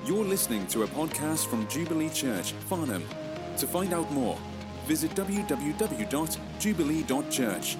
You're listening to a podcast from Jubilee Church, Farnham. To find out more, visit www.jubilee.church.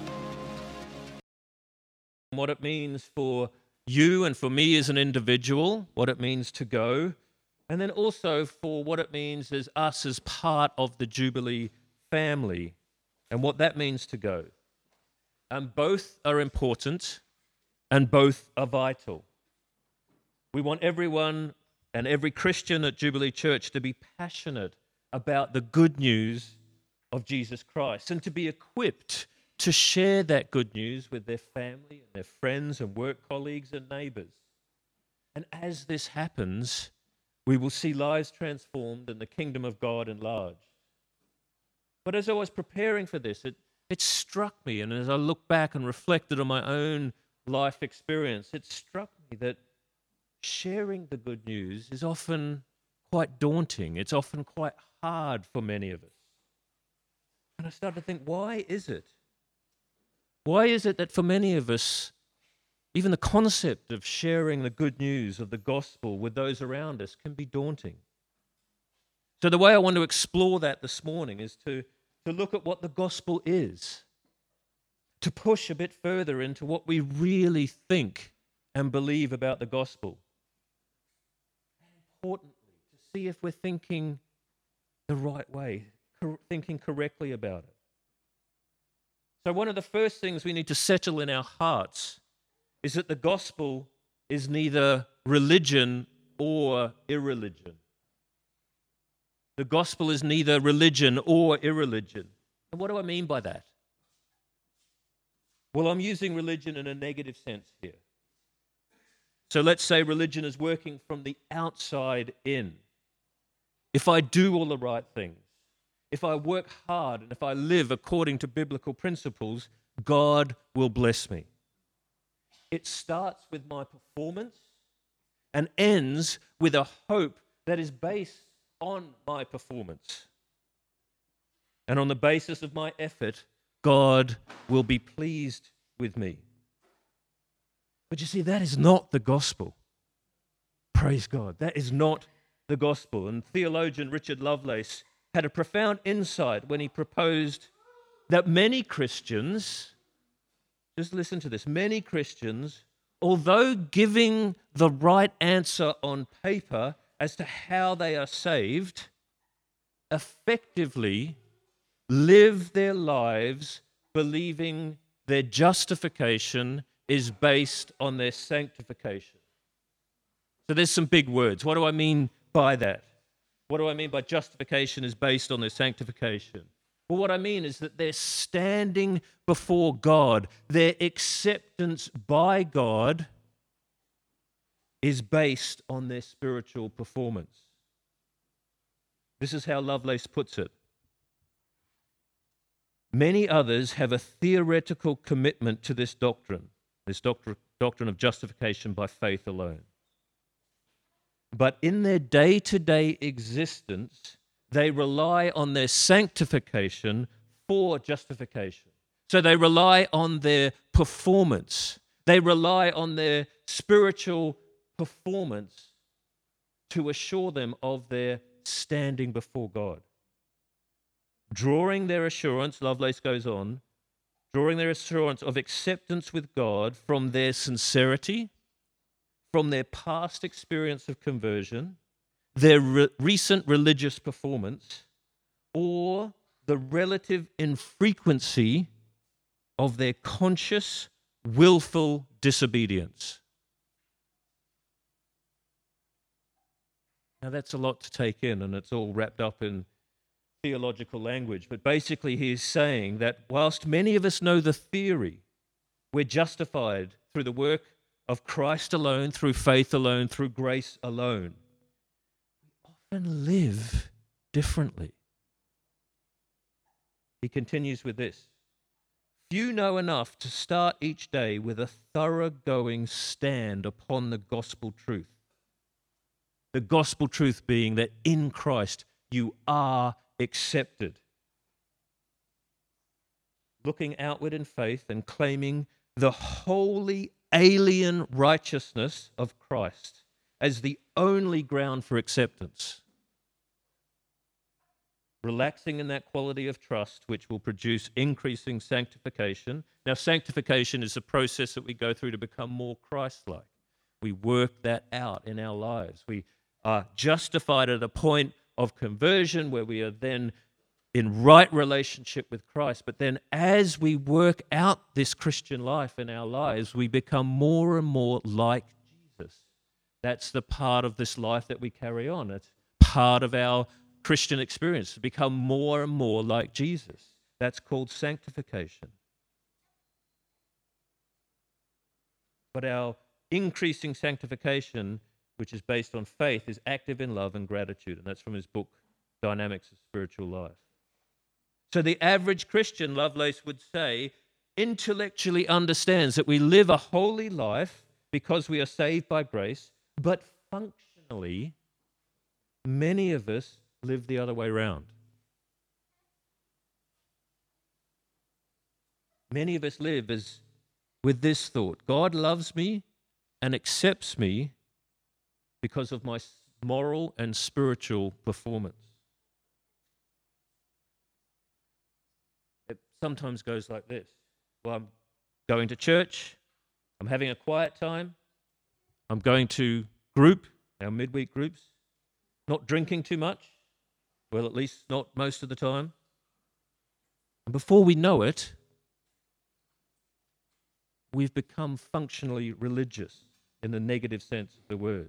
What it means for you and for me as an individual, what it means to go, and then also for what it means as us as part of the Jubilee family and what that means to go. And both are important and both are vital. We want everyone and every Christian at Jubilee Church to be passionate about the good news of Jesus Christ and to be equipped to share that good news with their family and their friends and work colleagues and neighbors. And as this happens, we will see lives transformed and the kingdom of God enlarged. But as I was preparing for this, it struck me, and as I look back and reflected on my own life experience, it struck me that sharing the good news is often quite daunting. It's often quite hard for many of us. And I started to think, why is it? Why is it that for many of us, even the concept of sharing the good news of the gospel with those around us can be daunting? So the way I want to explore that this morning is to look at what the gospel is, to push a bit further into what we really think and believe about the gospel. Importantly, to see if we're thinking the right way, thinking correctly about it. So one of the first things we need to settle in our hearts is that the gospel is neither religion or irreligion. The gospel is neither religion or irreligion. And what do I mean by that? Well, I'm using religion in a negative sense here. So let's say religion is working from the outside in. If I do all the right things, if I work hard, and if I live according to biblical principles, God will bless me. It starts with my performance and ends with a hope that is based on my performance. And on the basis of my effort, God will be pleased with me. But you see, that is not the gospel. Praise God. That is not the gospel. And theologian Richard Lovelace had a profound insight when he proposed that many Christians, just listen to this, many Christians, although giving the right answer on paper as to how they are saved, effectively live their lives believing their justification is based on their sanctification. So there's some big words. What do I mean by that? What do I mean by justification is based on their sanctification? Well, what I mean is that their standing before God, their acceptance by God is based on their spiritual performance. This is how Lovelace puts it. Many others have a theoretical commitment to this doctrine of justification by faith alone. But in their day-to-day existence, they rely on their sanctification for justification. So they rely on their performance. They rely on their spiritual performance to assure them of their standing before God. Drawing their assurance, Lovelace goes on, drawing their assurance of acceptance with God from their sincerity, from their past experience of conversion, their recent religious performance, or the relative infrequency of their conscious, willful disobedience. Now that's a lot to take in, and it's all wrapped up in theological language, but basically he's saying that whilst many of us know the theory, we're justified through the work of Christ alone, through faith alone, through grace alone, we often live differently. He continues with this. Few know enough to start each day with a thoroughgoing stand upon the gospel truth. The gospel truth being that in Christ you are accepted. Looking outward in faith and claiming the holy alien righteousness of Christ as the only ground for acceptance. Relaxing in that quality of trust, which will produce increasing sanctification. Now, sanctification is a process that we go through to become more Christ-like. We work that out in our lives. We are justified at a point of conversion where we are then in right relationship with Christ. But then as we work out this Christian life in our lives, we become more and more like Jesus. That's the part of this life that we carry on. It's part of our Christian experience, to become more and more like Jesus. That's called sanctification. But our increasing sanctification, which is based on faith, is active in love and gratitude. And that's from his book, Dynamics of Spiritual Life. So the average Christian, Lovelace would say, intellectually understands that we live a holy life because we are saved by grace, but functionally, many of us live the other way around. Many of us live with this thought: God loves me and accepts me because of my moral and spiritual performance. It sometimes goes like this. Well, I'm going to church, I'm having a quiet time, I'm going to group, our midweek groups, not drinking too much, well, at least not most of the time. And before we know it, we've become functionally religious in the negative sense of the word.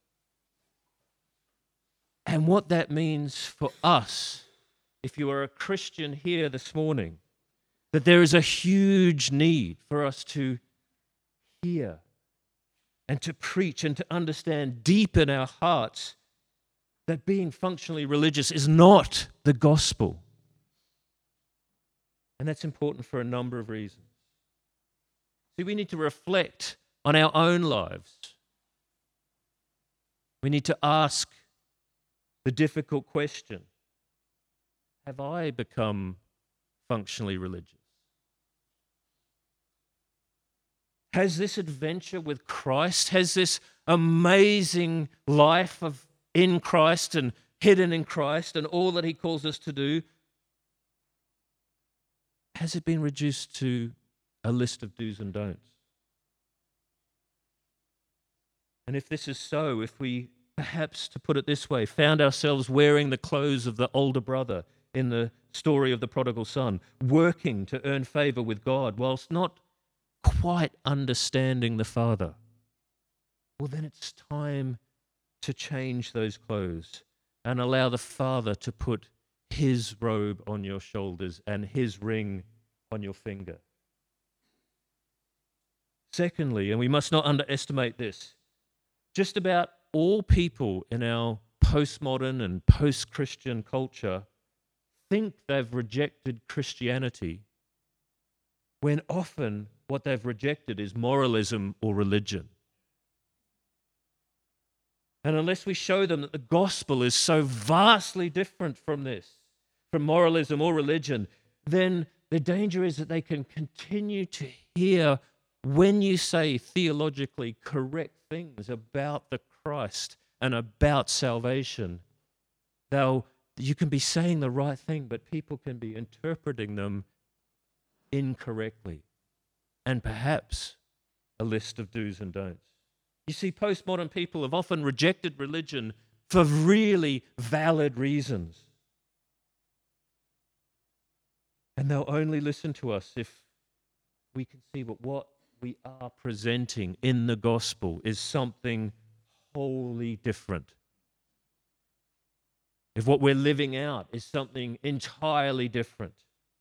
And what that means for us, if you are a Christian here this morning, that there is a huge need for us to hear and to preach and to understand deep in our hearts that being functionally religious is not the gospel. And that's important for a number of reasons. See, we need to reflect on our own lives. We need to ask the difficult question: have I become functionally religious? Has this adventure with Christ, has this amazing life in Christ and hidden in Christ and all that he calls us to do, has it been reduced to a list of do's and don'ts? And if this is so, if we perhaps, to put it this way, found ourselves wearing the clothes of the older brother in the story of the prodigal son, working to earn favor with God whilst not quite understanding the Father, well, then it's time to change those clothes and allow the Father to put his robe on your shoulders and his ring on your finger. Secondly, and we must not underestimate this, just about all people in our postmodern and post-Christian culture think they've rejected Christianity, when often what they've rejected is moralism or religion. And unless we show them that the gospel is so vastly different from this, from moralism or religion, then the danger is that they can continue to hear when you say theologically correct things about the Christ and about salvation. You can be saying the right thing, but people can be interpreting them incorrectly, and perhaps a list of do's and don'ts. You see, postmodern people have often rejected religion for really valid reasons. And they'll only listen to us if we can see that what we are presenting in the gospel is something wholly different. If what we're living out is something entirely different.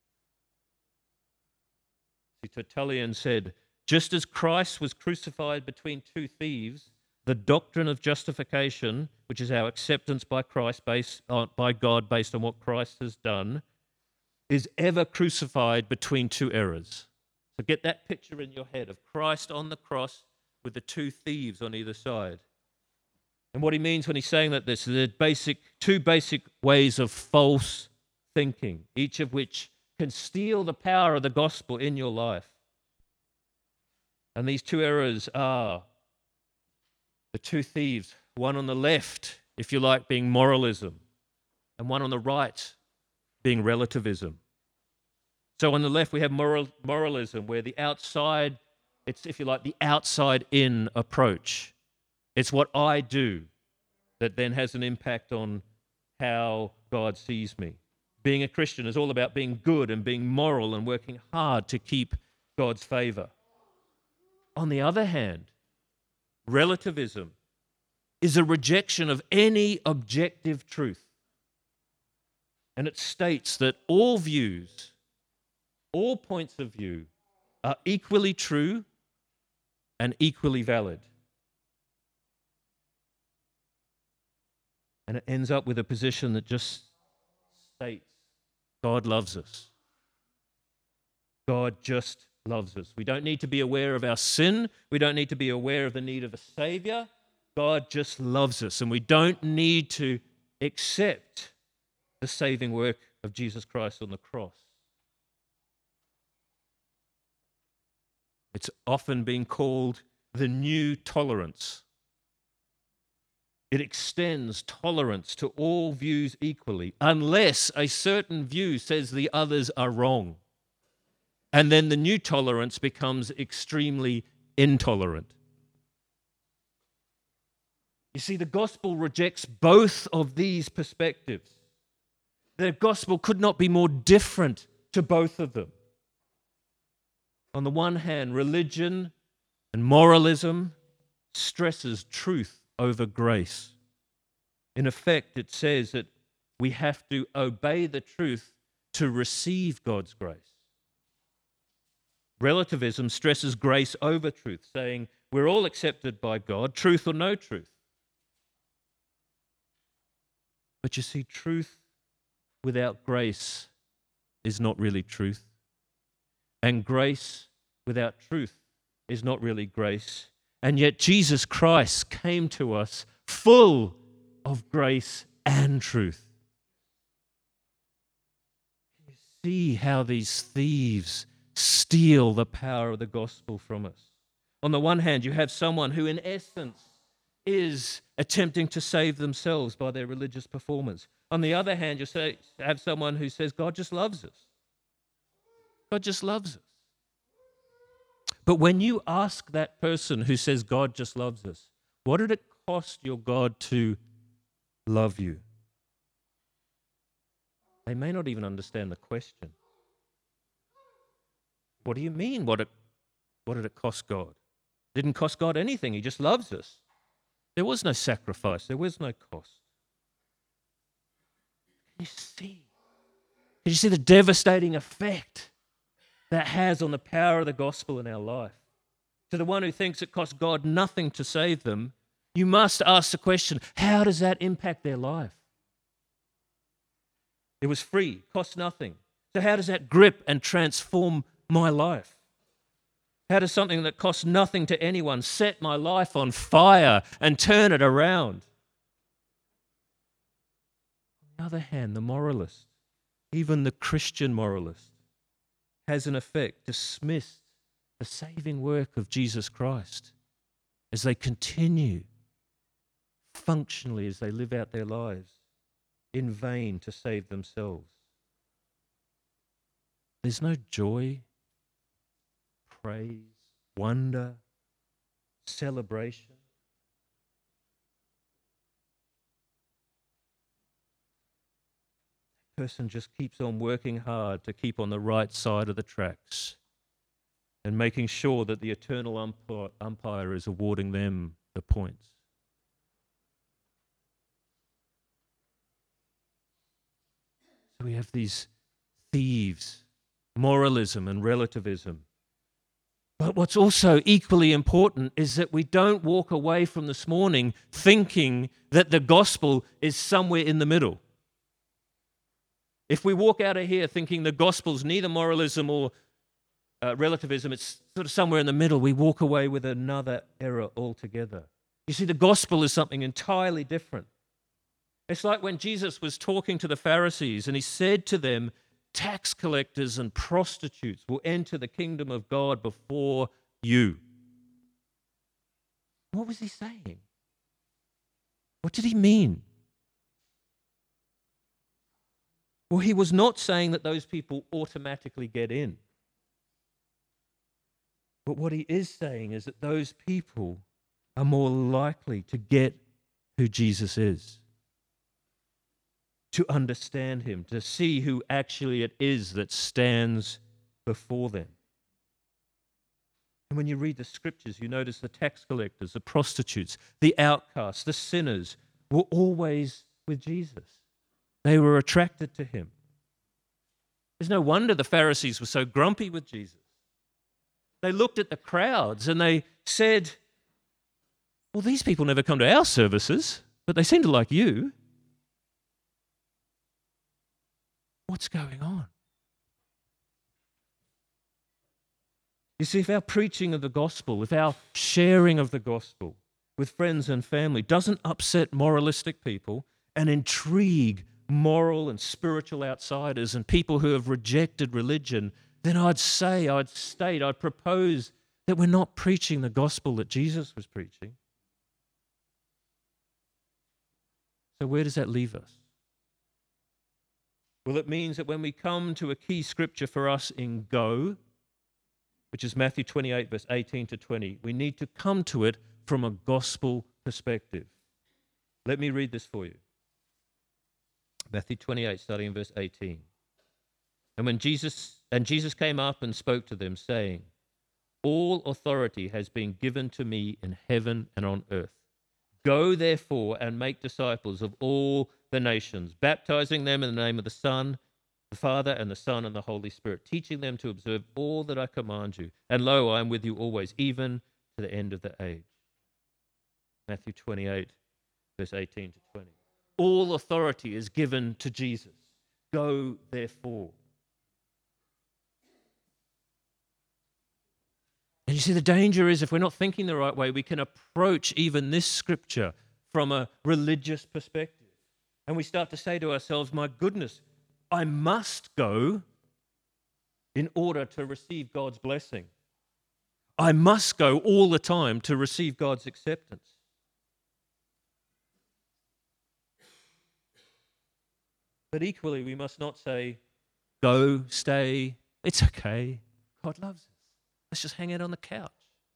Tertullian said, just as Christ was crucified between two thieves, the doctrine of justification, which is our acceptance by Christ, by God based on what Christ has done, is ever crucified between two errors. So get that picture in your head of Christ on the cross with the two thieves on either side. And what he means when he's saying that this is two basic ways of false thinking, each of which can steal the power of the gospel in your life. And these two errors are the two thieves one on the left, if you like, being moralism, and one on the right being relativism. So on the left we have moralism, where the outside, it's, if you like, the outside-in approach. It's what I do that then has an impact on how God sees me. Being a Christian is all about being good and being moral and working hard to keep God's favor. On the other hand, relativism is a rejection of any objective truth. And it states that all views, all points of view are equally true and equally valid. And it ends up with a position that just states God loves us. God just loves us. We don't need to be aware of our sin. We don't need to be aware of the need of a Savior. God just loves us, and we don't need to accept the saving work of Jesus Christ on the cross. It's often been called the new tolerance. It extends tolerance to all views equally, unless a certain view says the others are wrong. And then the new tolerance becomes extremely intolerant. You see, the gospel rejects both of these perspectives. The gospel could not be more different to both of them. On the one hand, religion and moralism stresses truth over grace. In effect, it says that we have to obey the truth to receive God's grace. Relativism stresses grace over truth, saying we're all accepted by God, truth or no truth. But you see, truth without grace is not really truth. And grace without truth is not really grace. And yet Jesus Christ came to us full of grace and truth. You see how these thieves steal the power of the gospel from us. On the one hand, you have someone who in essence is attempting to save themselves by their religious performance. On the other hand, you have someone who says, God just loves us. God just loves us. But when you ask that person who says God just loves us, what did it cost your God to love you? They may not even understand the question. What do you mean? What did it cost God? It didn't cost God anything. He just loves us. There was no sacrifice. There was no cost. Can you see the devastating effect that has on the power of the gospel in our life? To the one who thinks it costs God nothing to save them, you must ask the question, how does that impact their life? It was free, cost nothing. So how does that grip and transform my life? How does something that costs nothing to anyone set my life on fire and turn it around? On the other hand, the moralist, even the Christian moralist, has in effect dismissed the saving work of Jesus Christ as they continue functionally as they live out their lives in vain to save themselves. There's no joy, praise, wonder, celebration. The person just keeps on working hard to keep on the right side of the tracks and making sure that the eternal umpire is awarding them the points. So we have these thieves, moralism and relativism. But what's also equally important is that we don't walk away from this morning thinking that the gospel is somewhere in the middle. If we walk out of here thinking the gospel's neither moralism or relativism, it's sort of somewhere in the middle, we walk away with another error altogether. You see, the gospel is something entirely different. It's like when Jesus was talking to the Pharisees and he said to them, tax collectors and prostitutes will enter the kingdom of God before you. What was he saying? What did he mean? Well, he was not saying that those people automatically get in. But what he is saying is that those people are more likely to get who Jesus is, to understand him, to see who actually it is that stands before them. And when you read the scriptures, you notice the tax collectors, the prostitutes, the outcasts, the sinners were always with Jesus. They were attracted to him. There's no wonder the Pharisees were so grumpy with Jesus. They looked at the crowds and they said, well, these people never come to our services, but they seem to like you. What's going on? You see, if our preaching of the gospel, if our sharing of the gospel with friends and family doesn't upset moralistic people and intrigue moral and spiritual outsiders and people who have rejected religion, then I'd propose that we're not preaching the gospel that Jesus was preaching. So where does that leave us? Well, it means that when we come to a key scripture for us in Go, which is Matthew 28, verse 18 to 20, we need to come to it from a gospel perspective. Let me read this for you. Matthew 28, starting in verse 18. And Jesus came up and spoke to them, saying, all authority has been given to me in heaven and on earth. Go, therefore, and make disciples of all the nations, baptizing them in the name of the Son, the Father, and the Son, and the Holy Spirit, teaching them to observe all that I command you. And lo, I am with you always, even to the end of the age. Matthew 28, verse 18 to 20. All authority is given to Jesus. Go, therefore. And you see, the danger is if we're not thinking the right way, we can approach even this scripture from a religious perspective. And we start to say to ourselves, my goodness, I must go in order to receive God's blessing. I must go all the time to receive God's acceptance. But equally, we must not say, go, stay, it's okay, God loves us. Let's just hang out on the couch.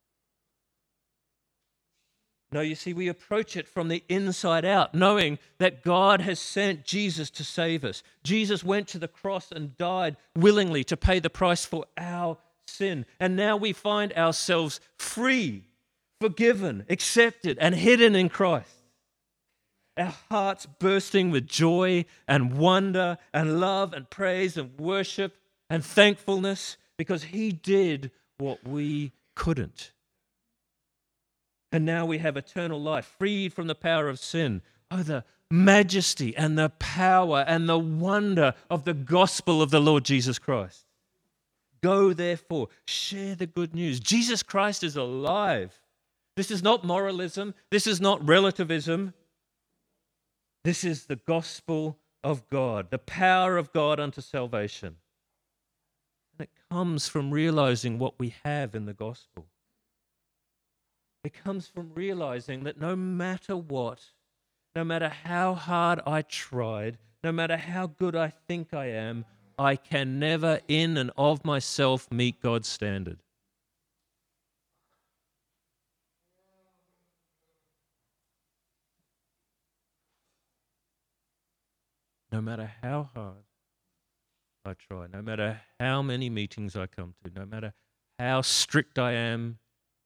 No, you see, we approach it from the inside out, knowing that God has sent Jesus to save us. Jesus went to the cross and died willingly to pay the price for our sin. And now we find ourselves free, forgiven, accepted, and hidden in Christ. Our hearts bursting with joy and wonder and love and praise and worship and thankfulness because he did what we couldn't. And now we have eternal life, freed from the power of sin. Oh, the majesty and the power and the wonder of the gospel of the Lord Jesus Christ. Go, therefore, share the good news. Jesus Christ is alive. This is not moralism. This is not relativism. This is the gospel of God, the power of God unto salvation. And it comes from realizing what we have in the gospel. It comes from realizing that no matter what, no matter how hard I tried, no matter how good I think I am, I can never in and of myself meet God's standard. No matter how hard I try, no matter how many meetings I come to, no matter how strict I am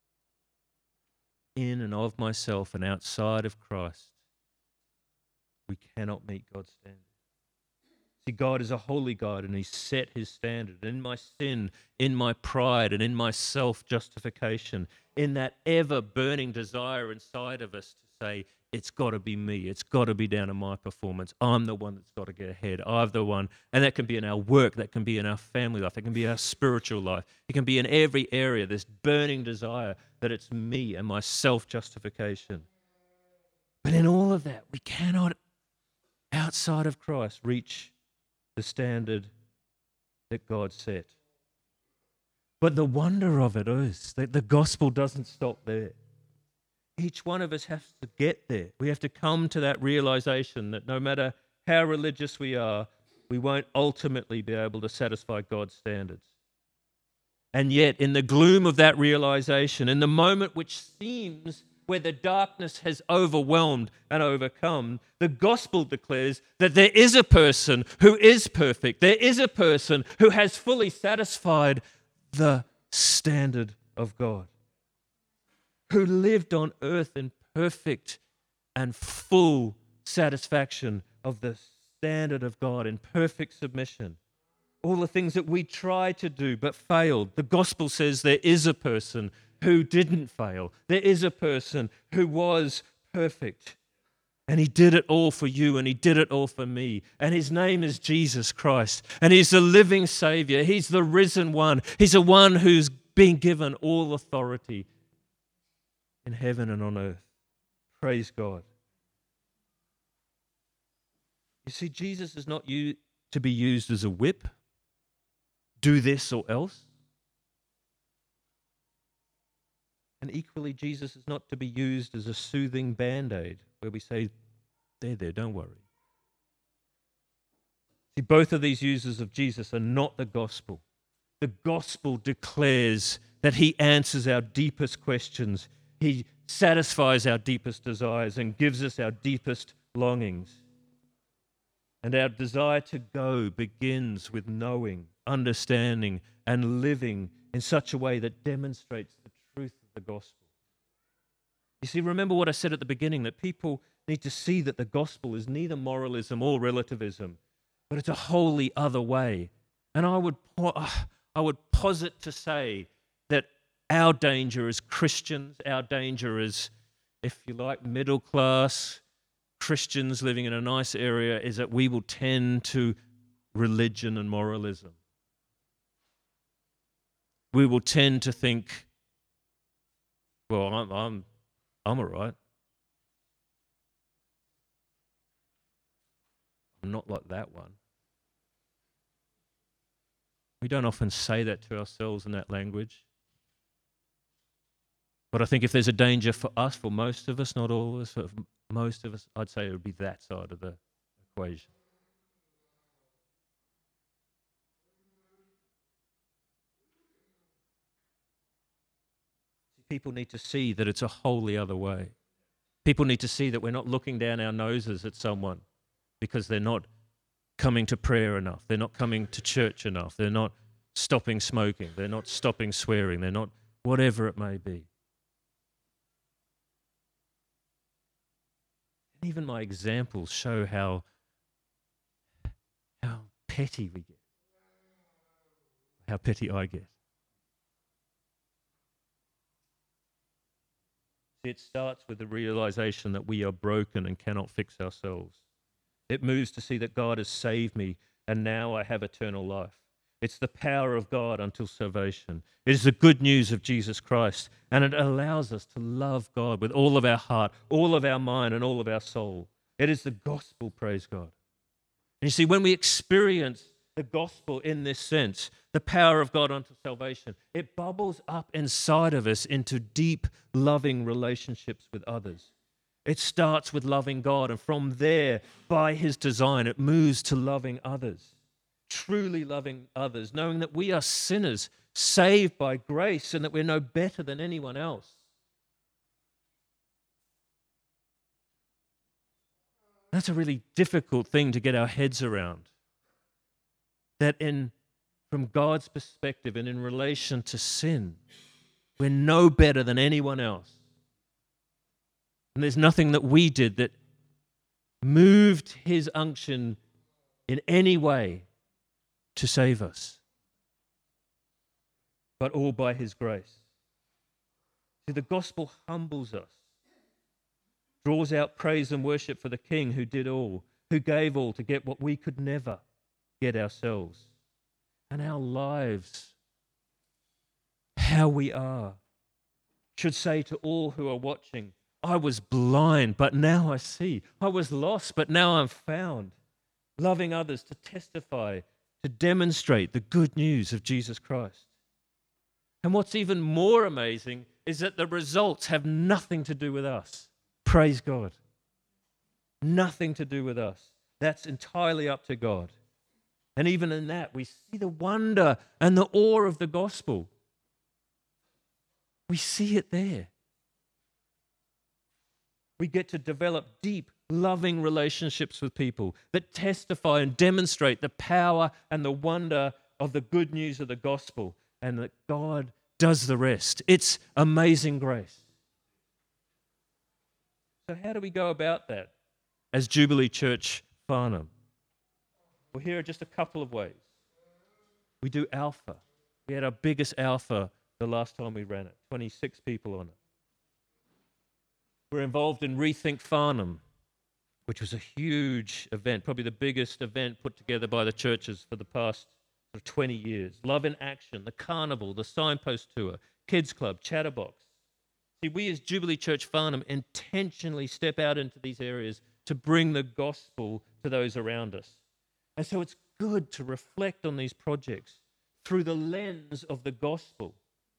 in and of myself and outside of Christ, we cannot meet God's standard. See, God is a holy God and he set his standard. In my sin, in my pride, and in my self-justification, in that ever-burning desire inside of us to say, it's got to be me. It's got to be down to my performance. I'm the one that's got to get ahead. I'm the one. And that can be in our work. That can be in our family life. That can be our spiritual life. It can be in every area, this burning desire that it's me and my self-justification. But in all of that, we cannot, outside of Christ, reach the standard that God set. But the wonder of it is that the gospel doesn't stop there. each one of us has to get there. We have to come to that realization that no matter how religious we are, we won't ultimately be able to satisfy God's standards. And yet, in the gloom of that realization, in the moment which seems where the darkness has overwhelmed and overcome, the gospel declares that there is a person who is perfect. There is a person who has fully satisfied the standard of God, who lived on earth in perfect and full satisfaction of the standard of God, in perfect submission. All the things that we tried to do but failed. The gospel says there is a person who didn't fail. There is a person who was perfect. And he did it all for you, and he did it all for me. And his name is Jesus Christ. And he's the living Savior. He's the risen one. He's the one who's been given all authority in heaven and on earth. Praise God. You see, Jesus is not to be used as a whip. Do this or else. And equally, Jesus is not to be used as a soothing band-aid where we say, there, don't worry. See, both of these uses of Jesus are not the gospel. The gospel declares that he answers our deepest questions. He satisfies our deepest desires and gives us our deepest longings. And our desire to go begins with knowing, understanding, and living in such a way that demonstrates the truth of the gospel. You see, remember what I said at the beginning, that people need to see that the gospel is neither moralism or relativism, but it's a wholly other way. And I would posit to say that our danger as Christians, our danger as, if you like, middle class Christians living in a nice area, is that we will tend to religion and moralism. We will tend to think, well, I'm all right. I'm not like that one. We don't often say that to ourselves in that language. But I think if there's a danger for us, for most of us, not all of us, for most of us, I'd say it would be that side of the equation. People need to see that it's a wholly other way. People need to see that we're not looking down our noses at someone because they're not coming to prayer enough. They're not coming to church enough. They're not stopping smoking. They're not stopping swearing. They're not whatever it may be. And even my examples show how petty we get, how petty I get. It starts with the realization that we are broken and cannot fix ourselves. It moves to see that God has saved me and now I have eternal life. It's the power of God until salvation. It is the good news of Jesus Christ, and it allows us to love God with all of our heart, all of our mind, and all of our soul. It is the gospel, praise God. And you see, when we experience the gospel in this sense, the power of God unto salvation, it bubbles up inside of us into deep, loving relationships with others. It starts with loving God, and from there, by his design, it moves to loving others, truly loving others, knowing that we are sinners, saved by grace, and that we're no better than anyone else. That's a really difficult thing to get our heads around. That from God's perspective and in relation to sin, we're no better than anyone else. And there's nothing that we did that moved his unction in any way to save us, but all by his grace. See, the gospel humbles us, draws out praise and worship for the King who did all, who gave all to get what we could never get ourselves. And our lives, how we are, should say to all who are watching, I was blind, but now I see. I was lost, but now I'm found. Loving others to testify, to demonstrate the good news of Jesus Christ. And what's even more amazing is that the results have nothing to do with us. Praise God. Nothing to do with us. That's entirely up to God. And even in that, we see the wonder and the awe of the gospel. We see it there. We get to develop deep, loving relationships with people that testify and demonstrate the power and the wonder of the good news of the gospel, and that God does the rest. It's amazing grace. So how do we go about that as Jubilee Church Farnham? Well, here are just a couple of ways. We do Alpha. We had our biggest Alpha the last time we ran it, 26 people on it. We're involved in Rethink Farnham, which was a huge event, probably the biggest event put together by the churches for the past 20 years. Love in Action, the Carnival, the Signpost Tour, Kids Club, Chatterbox. See, we as Jubilee Church Farnham intentionally step out into these areas to bring the gospel to those around us. And so it's good to reflect on these projects through the lens of the gospel.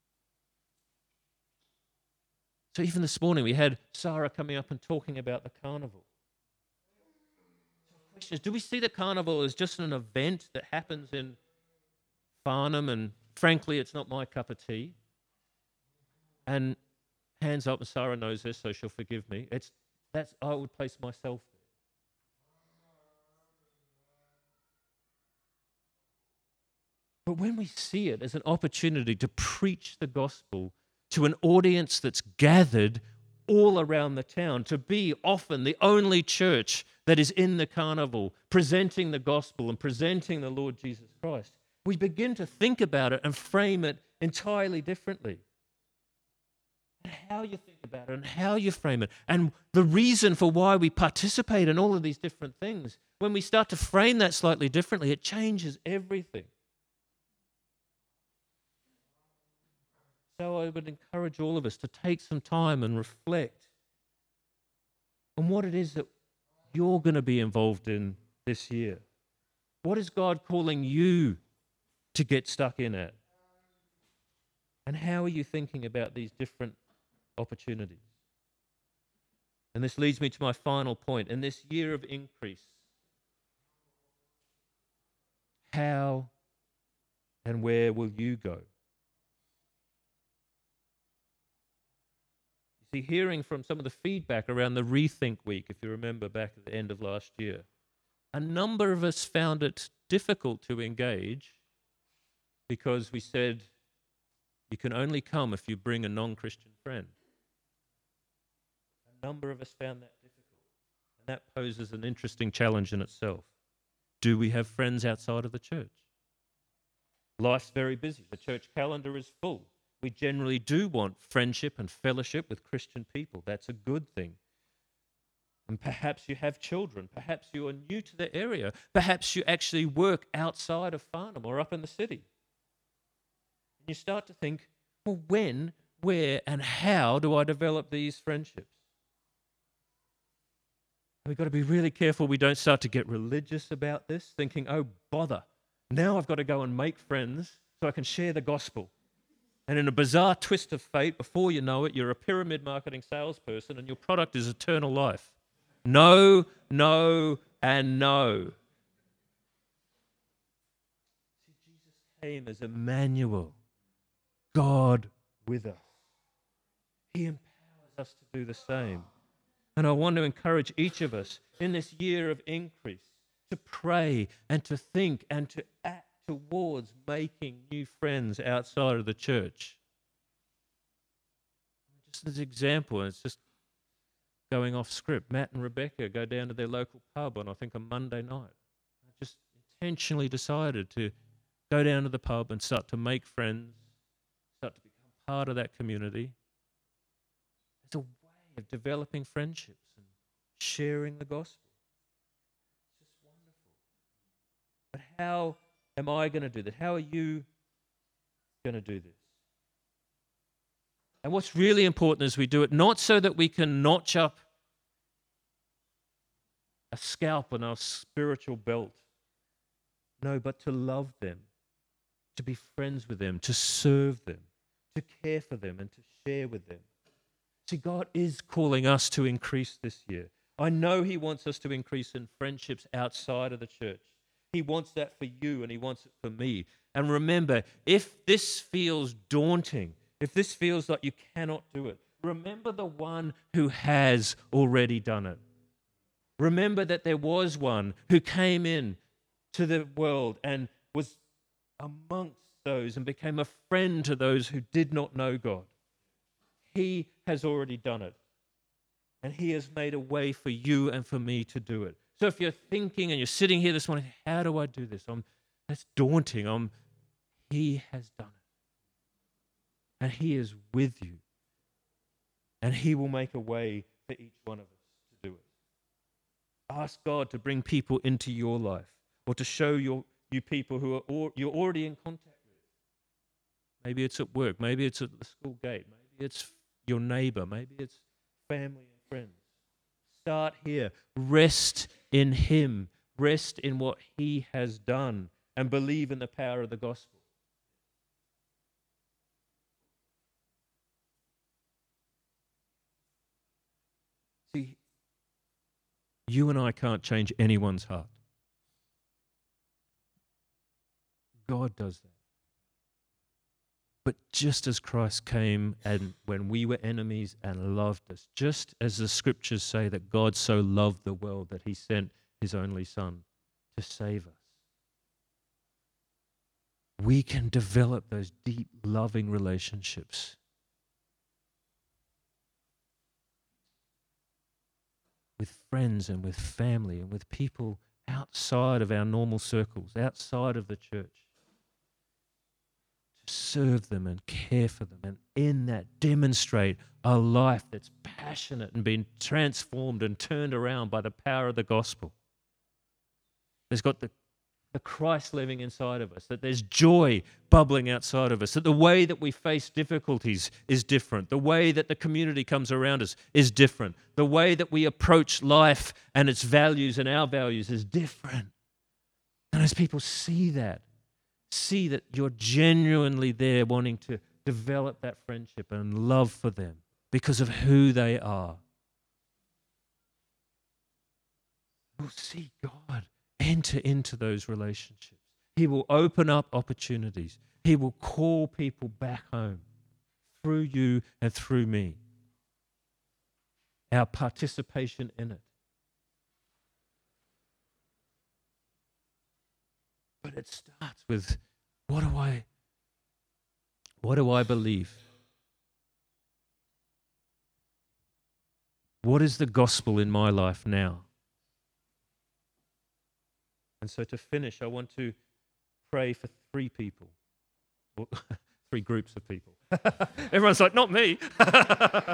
So even this morning, we had Sarah coming up and talking about the carnival. So the question is, do we see the carnival as just an event that happens in Farnham, and frankly, it's not my cup of tea? And hands up, and Sarah knows this, so she'll forgive me. I would place myself there. But when we see it as an opportunity to preach the gospel to an audience that's gathered all around the town, to be often the only church that is in the carnival, presenting the gospel and presenting the Lord Jesus Christ, we begin to think about it and frame it entirely differently. And how you think about it and how you frame it and the reason for why we participate in all of these different things, when we start to frame that slightly differently, it changes everything. So I would encourage all of us to take some time and reflect on what it is that you're going to be involved in this year. What is God calling you to get stuck in at? And how are you thinking about these different opportunities? And this leads me to my final point. In this year of increase, how and where will you go? See, hearing from some of the feedback around the Rethink Week, if you remember back at the end of last year, a number of us found it difficult to engage because we said, you can only come if you bring a non-Christian friend. A number of us found that difficult. And that poses an interesting challenge in itself. Do we have friends outside of the church? Life's very busy. The church calendar is full. We generally do want friendship and fellowship with Christian people. That's a good thing. And perhaps you have children. Perhaps you are new to the area. Perhaps you actually work outside of Farnham or up in the city. And you start to think, well, when, where, and how do I develop these friendships? And we've got to be really careful we don't start to get religious about this, thinking, oh, bother. Now I've got to go and make friends so I can share the gospel. And in a bizarre twist of fate, before you know it, you're a pyramid marketing salesperson and your product is eternal life. No, no, and no. See, Jesus came as Emmanuel, God with us. He empowers us to do the same. And I want to encourage each of us in this year of increase to pray and to think and to act towards making new friends outside of the church. Just as an example, it's just going off script. Matt and Rebecca go down to their local pub on, I think, a Monday night. I just intentionally decided to go down to the pub and start to make friends, start to become part of that community. It's a way of developing friendships and sharing the gospel. It's just wonderful. But how am I going to do that? How are you going to do this? And what's really important is we do it not so that we can notch up a scalp on our spiritual belt. No, but to love them, to be friends with them, to serve them, to care for them and to share with them. See, God is calling us to increase this year. I know He wants us to increase in friendships outside of the church. He wants that for you and He wants it for me. And remember, if this feels daunting, if this feels like you cannot do it, remember the one who has already done it. Remember that there was one who came in to the world and was amongst those and became a friend to those who did not know God. He has already done it. And He has made a way for you and for me to do it. So if you're thinking and you're sitting here this morning, how do I do this? That's daunting. He has done it. And He is with you. And He will make a way for each one of us to do it. Ask God to bring people into your life or to show you people who you're already in contact with. Maybe it's at work. Maybe it's at the school gate. Maybe it's your neighbor. Maybe it's family and friends. Start here. Rest in Him. Rest in what He has done and believe in the power of the gospel. See, you and I can't change anyone's heart. God does that. But just as Christ came and when we were enemies and loved us, just as the scriptures say that God so loved the world that He sent His only Son to save us, we can develop those deep, loving relationships. With friends and with family and with people outside of our normal circles, outside of the church. To serve them and care for them, and in that demonstrate a life that's passionate and been transformed and turned around by the power of the gospel. There's got the Christ living inside of us, that there's joy bubbling outside of us, that the way that we face difficulties is different, the way that the community comes around us is different, the way that we approach life and its values and our values is different. And as people see that you're genuinely there wanting to develop that friendship and love for them because of who they are, we'll see God enter into those relationships. He will open up opportunities. He will call people back home through you and through me. Our participation in it. But it starts with, what do I believe? What is the gospel in my life now? And so to finish, I want to pray for 3 people. Well, 3 groups of people. Everyone's like, not me. The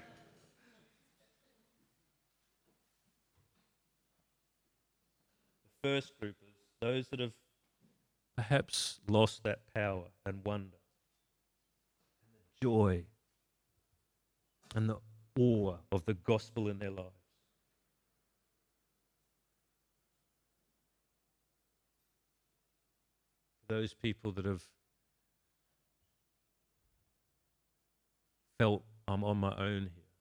first group is those that have perhaps lost that power and wonder, and the joy and the awe of the gospel in their lives. Those people that have felt I'm on my own here,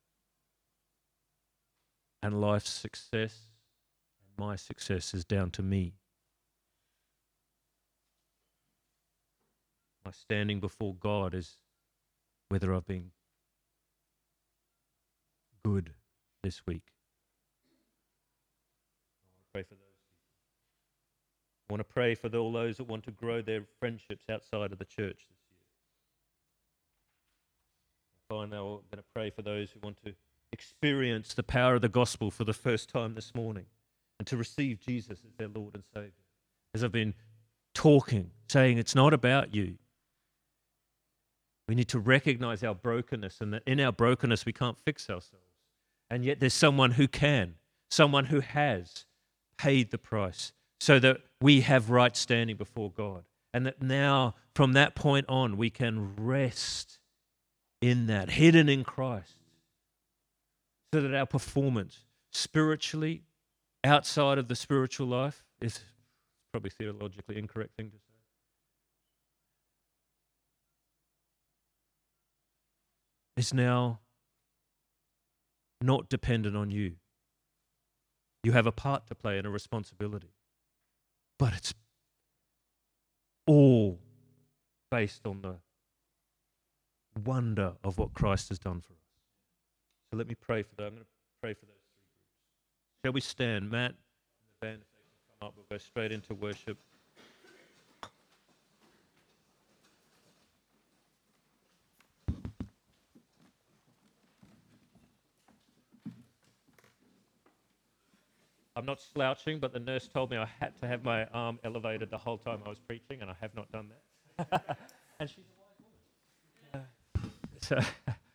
and life's success and my success is down to me. My standing before God is whether I've been good this week. I want to pray for those. I want to pray for all those that want to grow their friendships outside of the church this year. Finally, I'm going to pray for those who want to experience the power of the gospel for the first time this morning and to receive Jesus as their Lord and Savior. As I've been talking, saying it's not about you. We need to recognize our brokenness, and that in our brokenness we can't fix ourselves. And yet there's someone who can, someone who has paid the price so that we have right standing before God. And that now, from that point on, we can rest in that, hidden in Christ, so that our performance spiritually, outside of the spiritual life, is probably theologically incorrect thing to say. is now not dependent on you. You have a part to play and a responsibility. But it's all based on the wonder of what Christ has done for us. So let me pray for that. I'm going to pray for those three groups. Shall we stand? Matt and the band, if they can come up, we'll go straight into worship. I'm not slouching, but the nurse told me I had to have my arm elevated the whole time I was preaching, and I have not done that. And she's a wise woman. So